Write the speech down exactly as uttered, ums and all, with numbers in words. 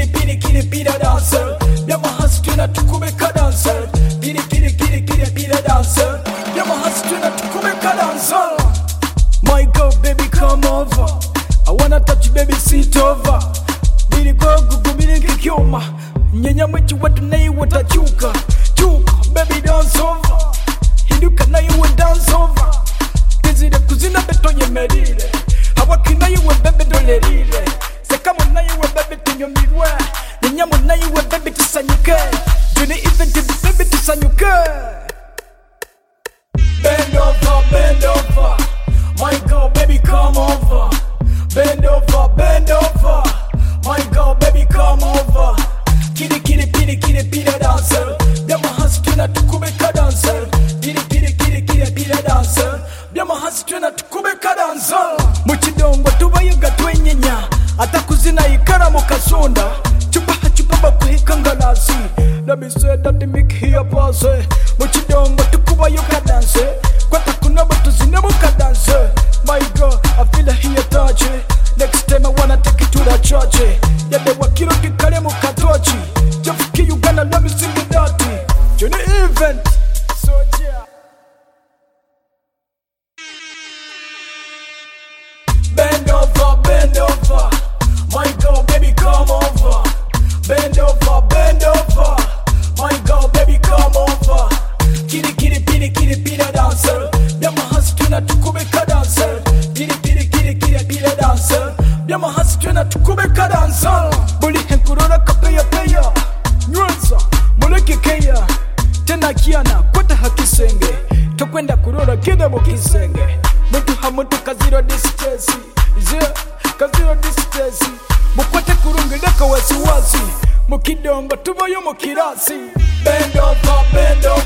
kiri kiri kiri pira dancer. Yama hustler tukubeka dancer. Kiri kiri kiri kiri pira dancer. Yama hustler tukubeka dancer. My girl, baby, come over. I wanna touch you, baby, sit over. Bili go gugu bili kikioma. Nyanya mwechi watu na iwe tachuka. Chuka, baby, dance over. Hinduka na iwe dance over. Tizide kuzina beto yemerile. Hawaki na iwe baby dolerile. Sekamu na iwe baby tinyomirwe. Nyanyamu na iwe baby tisanyuke. Juni event baby tisanyuke. Bend over, bend over. My girl, baby, come over. Bend over, bend over. My girl, baby, come over. Kiri kiri piri kiri pira dancer. Byama hustler tukubeka dancer. Kiri kiri kiri kiri pira dancer. Byama hustler tukubeka dancer. Muchidongo tubayiga twenyenya. Atakuzina ikara mukasonda. Chupa chupa bakuhika ngalasi. Let me say that the make here pass. Muchidongo tukubayiga dance. Kwata kuna batu zine muka dance. My girl, I feel like here touch it. Next time I wanna take you to the church. Yeah, they were kilo kikale mukatochi. Jafiki Uganda, let me sing it dirty. Johnny event. So yeah. Bend over, bend over. My girl, baby, come over. Bend over, bend over. My girl, baby, come over. Kiri kiri piri kiri pira dancer. Byama hustler tukubeka dancer. Kiri kiri kiri kiri pira dancer. Byama hustler tukubeka dancer. Buli henkurora kapeya peya. Nywanza muleke keya. Tena kiana kwata hakisenge. Tokwenda kurora kida mukisenge. Muntu hamuntu kaziro distance. Yeah, kaziro distance. Mukwate kurungileka wasiwasi. Mukidongo tubayo mukirasi. Bend over, bend over.